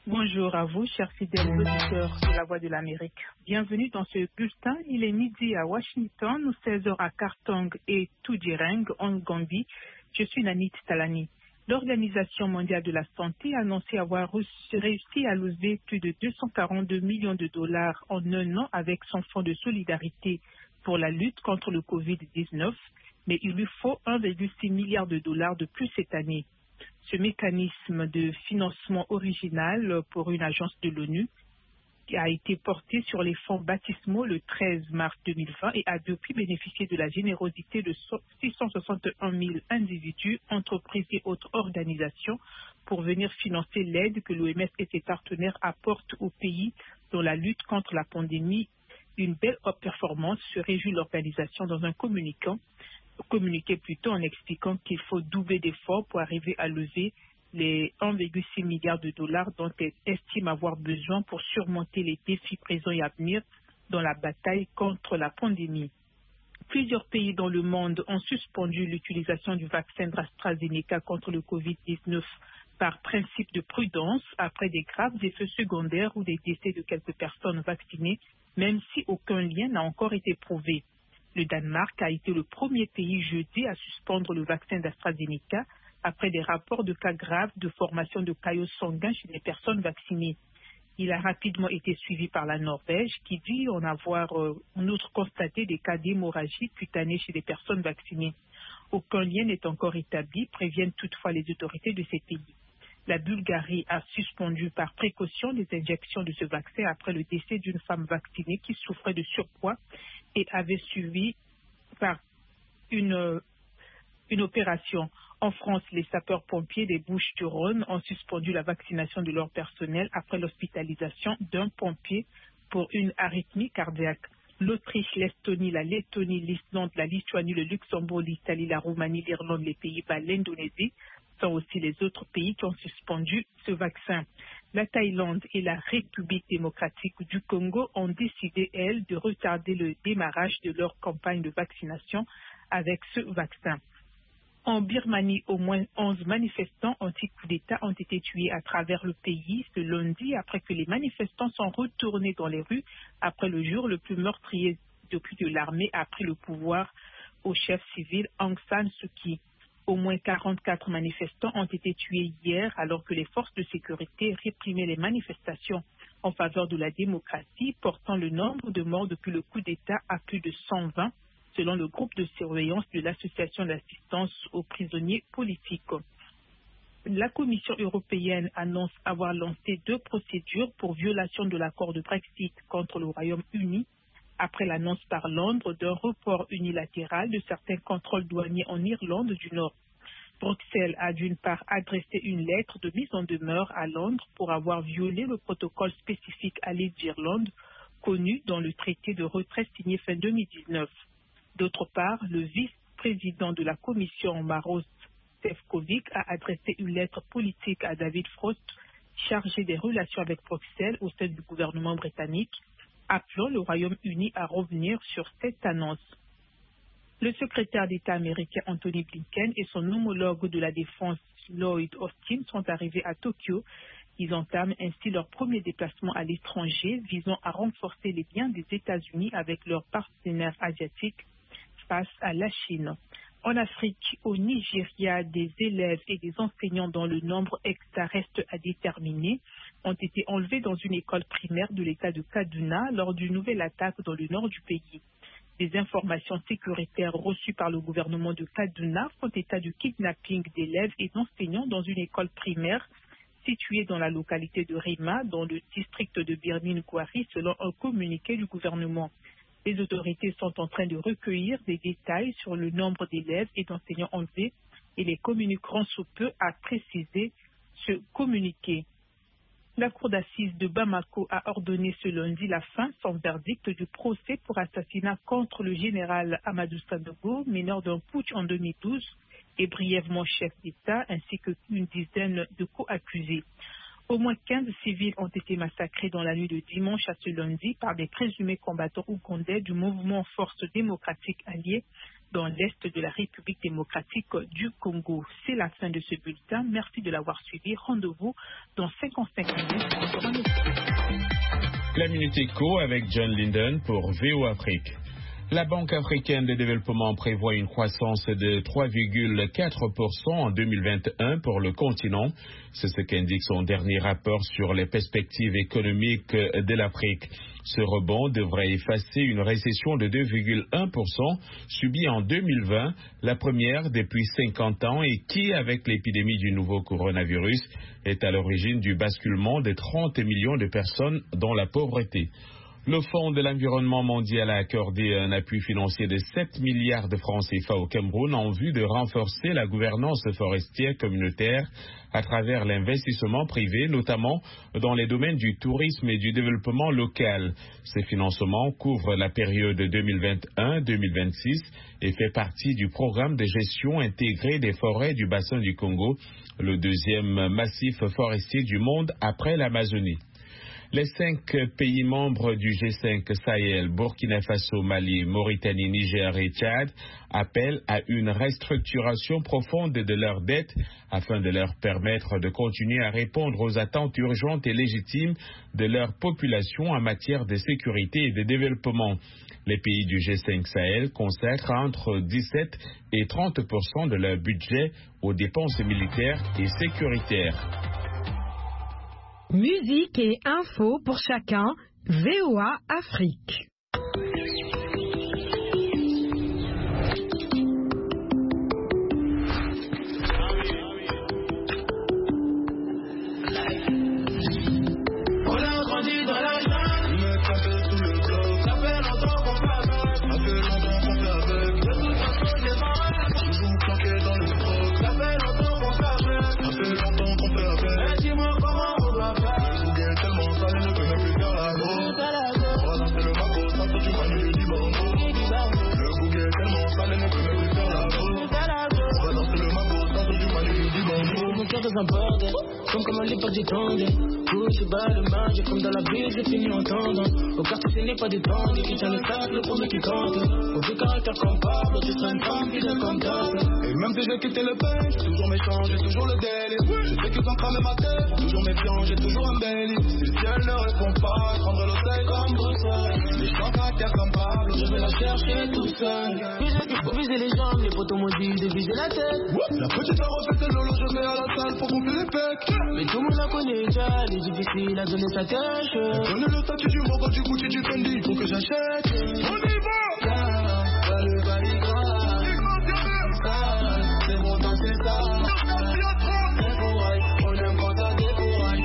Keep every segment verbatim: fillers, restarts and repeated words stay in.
Bonjour à vous, chers fidèles auditeurs de la Voix de l'Amérique. Bienvenue dans ce bulletin. Il est midi à Washington, ou seize heures à Khartoum et Tujireng, en Gambie. Je suis Nanit Talani. L'Organisation mondiale de la santé a annoncé avoir réussi à lever plus de deux cent quarante-deux millions de dollars en un an avec son fonds de solidarité pour la lutte contre le covid dix-neuf, mais il lui faut un virgule six milliard de dollars de plus cette année. Ce mécanisme de financement original pour une agence de l'ONU a été porté sur les fonds baptismaux le treize mars deux mille vingt et a depuis bénéficié de la générosité de six cent soixante et un mille individus, entreprises et autres organisations pour venir financer l'aide que l'O M S et ses partenaires apportent aux pays dans la lutte contre la pandémie. Une belle performance, se réjouit l'organisation dans un communiquant. communiquer plutôt en expliquant qu'il faut doubler d'efforts pour arriver à lever les un virgule six milliard de dollars dont elle estime avoir besoin pour surmonter les défis présents et à venir dans la bataille contre la pandémie. Plusieurs pays dans le monde ont suspendu l'utilisation du vaccin d'AstraZeneca contre le covid dix-neuf par principe de prudence après des graves effets secondaires ou des décès de quelques personnes vaccinées, même si aucun lien n'a encore été prouvé. Le Danemark a été le premier pays jeudi à suspendre le vaccin d'AstraZeneca après des rapports de cas graves de formation de caillots sanguins chez les personnes vaccinées. Il a rapidement été suivi par la Norvège qui dit en avoir euh, en outre constaté des cas d'hémorragie cutanée chez les personnes vaccinées. Aucun lien n'est encore établi, préviennent toutefois les autorités de ces pays. La Bulgarie a suspendu par précaution les injections de ce vaccin après le décès d'une femme vaccinée qui souffrait de surpoids et avait suivi par une, une opération. En France, les sapeurs-pompiers des Bouches-du-Rhône ont suspendu la vaccination de leur personnel après l'hospitalisation d'un pompier pour une arythmie cardiaque. L'Autriche, l'Estonie, la Lettonie, l'Islande, la Lituanie, le Luxembourg, l'Italie, la Roumanie, l'Irlande, les Pays-Bas, l'Indonésie sont aussi les autres pays qui ont suspendu ce vaccin. La Thaïlande et la République démocratique du Congo ont décidé, elles, de retarder le démarrage de leur campagne de vaccination avec ce vaccin. En Birmanie, au moins onze manifestants anti-coup d'État ont été tués à travers le pays ce lundi après que les manifestants sont retournés dans les rues après le jour le plus meurtrier depuis que l'armée a pris le pouvoir au chef civil Aung San Suu Kyi. Au moins quarante-quatre manifestants ont été tués hier alors que les forces de sécurité réprimaient les manifestations en faveur de la démocratie, portant le nombre de morts depuis le coup d'État à plus de cent vingt, selon le groupe de surveillance de l'Association d'assistance aux prisonniers politiques. La Commission européenne annonce avoir lancé deux procédures pour violation de l'accord de Brexit contre le Royaume-Uni après l'annonce par Londres d'un report unilatéral de certains contrôles douaniers en Irlande du Nord. Bruxelles a d'une part adressé une lettre de mise en demeure à Londres pour avoir violé le protocole spécifique à l'île d'Irlande, connu dans le traité de retrait signé fin deux mille dix-neuf. D'autre part, le vice-président de la Commission, Maroš Šefčovič, a adressé une lettre politique à David Frost, chargé des relations avec Bruxelles au sein du gouvernement britannique, appelant le Royaume-Uni à revenir sur cette annonce. Le secrétaire d'État américain Anthony Blinken et son homologue de la Défense Lloyd Austin sont arrivés à Tokyo. Ils entament ainsi leur premier déplacement à l'étranger visant à renforcer les liens des États-Unis avec leurs partenaires asiatiques face à la Chine. En Afrique, au Nigeria, des élèves et des enseignants dont le nombre exact reste à déterminer ont été enlevés dans une école primaire de l'État de Kaduna lors d'une nouvelle attaque dans le nord du pays. Des informations sécuritaires reçues par le gouvernement de Kaduna font état du kidnapping d'élèves et d'enseignants dans une école primaire située dans la localité de Rima, dans le district de Birnin-Gwari, selon un communiqué du gouvernement. Les autorités sont en train de recueillir des détails sur le nombre d'élèves et d'enseignants enlevés et les communiqueront sous peu, a précisé ce communiqué. La cour d'assises de Bamako a ordonné ce lundi la fin sans verdict du procès pour assassinat contre le général Amadou Sanogo, meneur d'un putsch en deux mille douze et brièvement chef d'État, ainsi qu'une dizaine de co-accusés. Au moins quinze civils ont été massacrés dans la nuit de dimanche à ce lundi par des présumés combattants ougandais du mouvement Force démocratique alliée dans l'est de la République démocratique du Congo. C'est la fin de ce bulletin. Merci de l'avoir suivi. Rendez-vous dans cinquante-cinq minutes. Encore un autre. La Minute Éco avec John Linden pour V O Afrique. La Banque africaine de développement prévoit une croissance de trois virgule quatre pour cent en deux mille vingt et un pour le continent. C'est ce qu'indique son dernier rapport sur les perspectives économiques de l'Afrique. Ce rebond devrait effacer une récession de deux virgule un pour cent subie en deux mille vingt, la première depuis cinquante ans et qui, avec l'épidémie du nouveau coronavirus, est à l'origine du basculement de trente millions de personnes dans la pauvreté. Le Fonds de l'environnement mondial a accordé un appui financier de sept milliards de francs C F A au Cameroun en vue de renforcer la gouvernance forestière communautaire à travers l'investissement privé, notamment dans les domaines du tourisme et du développement local. Ces financements couvrent la période deux mille vingt et un deux mille vingt-six et fait partie du programme de gestion intégrée des forêts du bassin du Congo, le deuxième massif forestier du monde après l'Amazonie. Les cinq pays membres du G cinq Sahel, Burkina Faso, Mali, Mauritanie, Niger et Tchad appellent à une restructuration profonde de leurs dettes afin de leur permettre de continuer à répondre aux attentes urgentes et légitimes de leur population en matière de sécurité et de développement. Les pays du G cinq Sahel consacrent entre dix-sept et trente pour cent de leur budget aux dépenses militaires et sécuritaires. Musique et info pour chacun, V O A Afrique. On a grandi dans la jungle, on met tapé sous le bloc. Ça fait longtemps qu'on fait avec, ça fait longtemps qu'on fait avec. De toute façon j'ai marre, toujours planqué dans le bloc. Ça fait longtemps qu'on fait avec, ça fait longtemps qu'on fait avec. Mais dis-moi comment on doit faire. Le bouquet est tellement salé, ne peut même plus faire la go. On va danser le mago, sans toi tu manies le dibango. Le bouquet est tellement salé, ne peut même plus faire la go. On va danser le mago, sans toi tu manies le dibango. Mon cœur dans un bordel, comme comme à l'époque j'étendais. Couche, bas le manger, comme dans la ville, j'ai fini entendant. Au quartier, ce n'est pas des bandes, qui tient le sac, le premier qui compte. Au vu caractère comme Pablo, tu seras une femme, fidèle comme table. Et même si j'ai quitté le pain, j'ai toujours méchant, j'ai toujours le délire. Je sais qu'ils ont cramé ma tête, toujours méfiant, j'ai toujours un belly. Si le ciel ne répond pas, prendre l'oseille comme Bruxelles. Méchant caractère comme Pablo, je vais la chercher tout seul. Faut viser les jambes, les potos m'ont dit de viser la tête. La petite a refait le lolo, je vais à la salle pour gonfler les pecs. Mais tout le monde la connaît déjà, il est difficile à donner sa cache. Donne le statut du Mogo, du Gucci, du Fendi, faut que j'achète. On y va! Là, le bail grave. C'est bon, dans c'est ça. Découraille, on aime quand t'as découraille.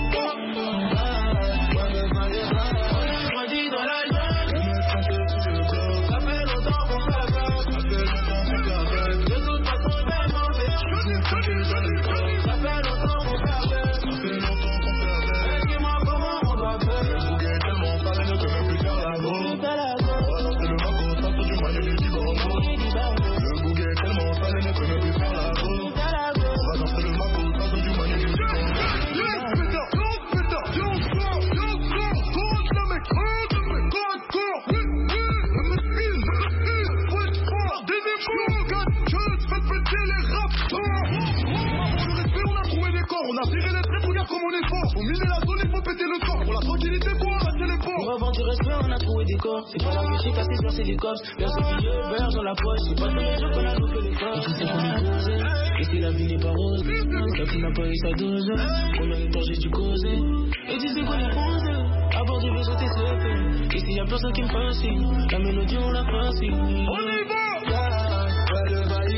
Ouais, le bail est grave. On a grandi dans la jungle. On est tranquille sous le bloc. Ça fait longtemps qu'on fait avec. Ça fait longtemps qu'on fait avec. De toute façon, je vais m'en faire. Je suis tranquille dans le bloc. Ça fait longtemps qu'on fait avec. Ça fait longtemps qu'on fait avec. Mais dis-moi comment on doit faire. Le bouquet est tellement salé, ne peut même plus faire la go. Voilà, c'est le mago, sans toi tu manies le dibango. Le bouquet est tellement salé, ne peut même plus faire la go. On va danser le mago, sans toi tu manies le dibango. Yes, putain, non, putain, yo, go, yo, go, go, le mec, go, le mec, go, go, oui, oui, le mec, il, le mec, il, ouais, fort, des échos, gars, je fais péter les raps. Pour le respect, on a trouvé des corps, on a viré les traits, regarde comme on est fort. Faut miner la zone, il faut péter le corps. Pour la tranquillité, faut arrêter les ports. Pour avoir du respect, on a trouvé des corps. C'est pas la musique, à six heures, c'est des cops. Vers ce billet, vert dans la poche. C'est pas tous les jours qu'on a loupé les corps. Et tu sais qu'on est posé. Et si la vie n'est pas rose, la fille n'a pas eu sa dose. On a eu peur, j'ai dû causer. Et tu sais qu'on est posé. À bord du vaisseau, t'es secret. Et s'il y a personne qui me fascine, la mélodie, on la fascine. On y va! Ouais, le bail